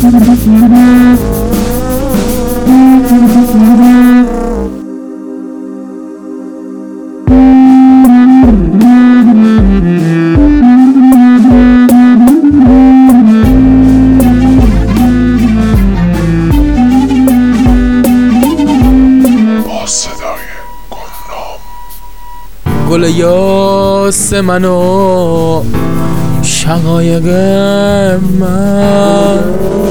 گل یاس منو شقایق من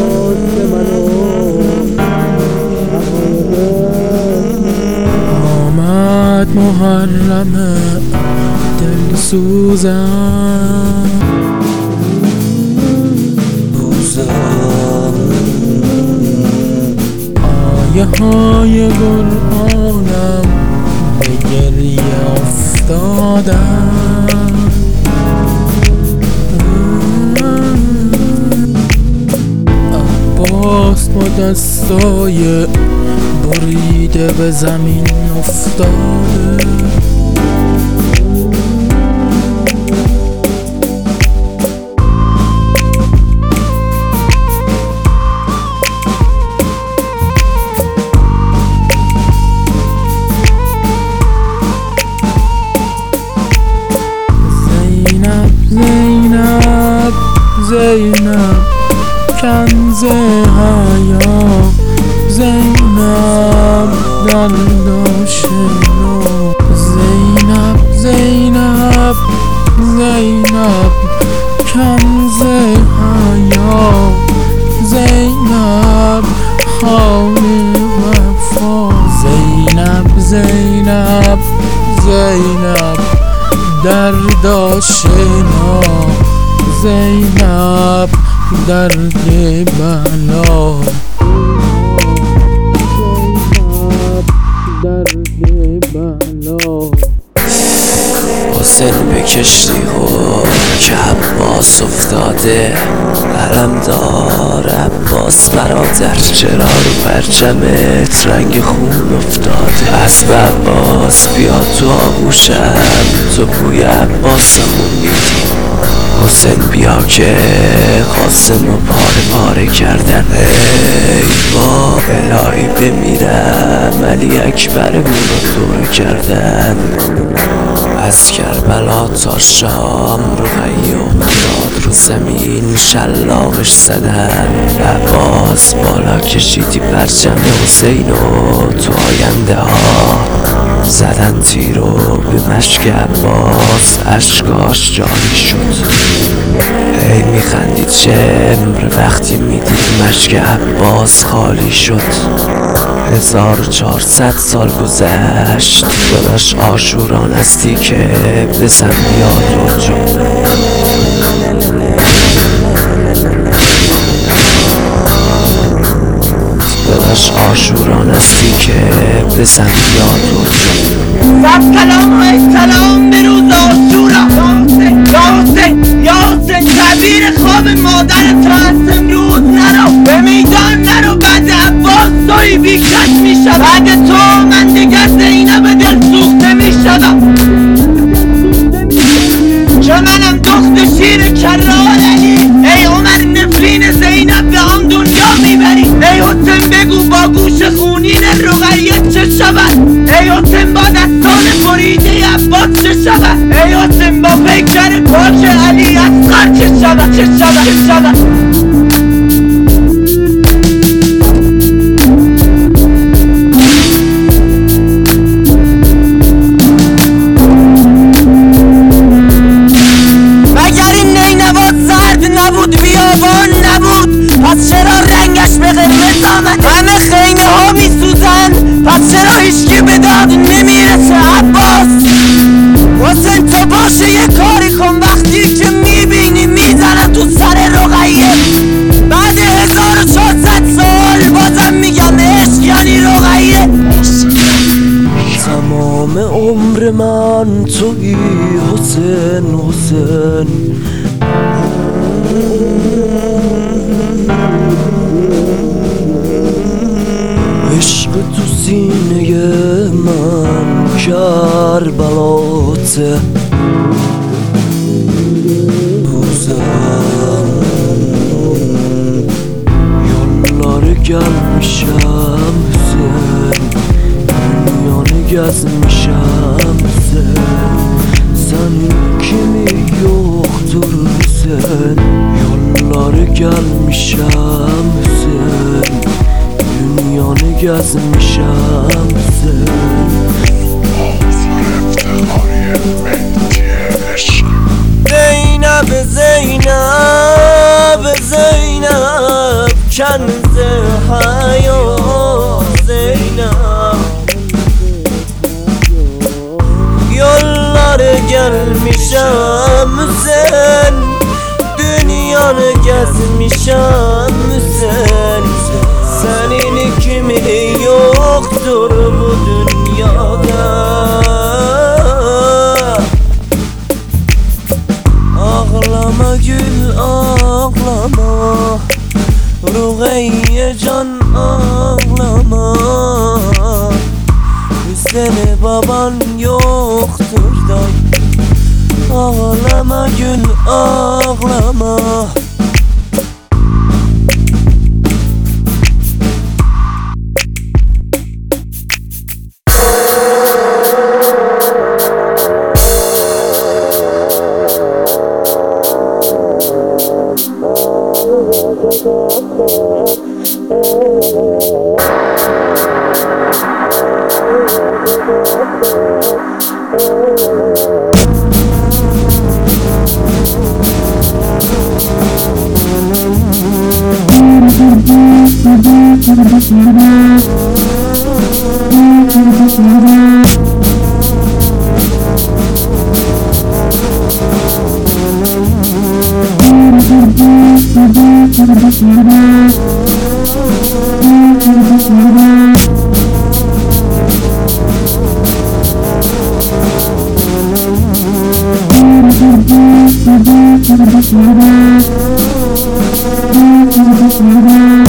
آمد محرم دل سوزم آیه های قرآنم به گریه افتادم عباس با دستای بریده به زمین افتاده زینب کنز حیا زینب دلداش زینب زینب زینب کنز حیا زینب خانه وفا زینب زینب زینب درداشنا زینب درد بلا درد بلا حسین به کشتی و که عباس افتاده علم دار عباس برادر چرا رو پرچمت رنگ خون افتاده اسب عباس بیا تو آغوشم تو بوی عباسمون میدی حسین بیا که قاسمو پاره پاره کردن ای با الهی بمیرم علی اکبرمون رو دور کردن از کربلا تا شام رقیه افتاد رو زمین شلاقش زدن عباس بالا کشیدی پرچم حسین و تو آینده ها زدن تیرو به مشک عباس اشکاش جاری شد هی میخندید شمر وقتی میدید مشک عباس خالی شد 1400 سال گذشت داداش عاشورا نزدیکه بزن بیاد رجوع داداش عاشورا نزدیکه بزن بیاد رجوع سلام های سلام به روز عاشورا یاسین تعبیر خواب مادر تو از امروز نرو به میدان نرو بعد عباس توی بیکش میشم بعد تو من دیگر زینب دل سوخته میشم چون منم دخت شیر کرار علی ای عمر نفرین زینب به هم دنیا میبری ای حسین بگو با گوش خونین رقیه چه شود ای حسین با دستان بریده عباس چه شود ای حسین با پیکر پاک علی اصغر چه شود نبود بیابان نبود پس چرا رنگش به قرمز آمد همه خیمه ها میسوزن پس چرا هیچکی به داد نمیرسه عباس حسین تو باشه یه کاری کن وقتی که میبینی میزنن تو سر رقیه بعد 1400 سال بازم میگم عشق یعنی رقیه تمام عمر من تویی حسین عشق تو سینه من کربلاته gelmişəm sen, dünyanı gezmişəm sen. Senin kimi yoktur sen, yolları gelmişəm sen, dünyanı gezmişəm sen. Zeynep, Zeynep, Zeynep, kenzi hayat Zeynep. Yolları gelmişəm sen, dünyanı gezmişəm sen. Senin kimi yoktur bu dünyada. Ağlama gül ağlama, Ruheyye can ağlama. Seni baban yoktur da. Ağlama gül ağlama. Thank you.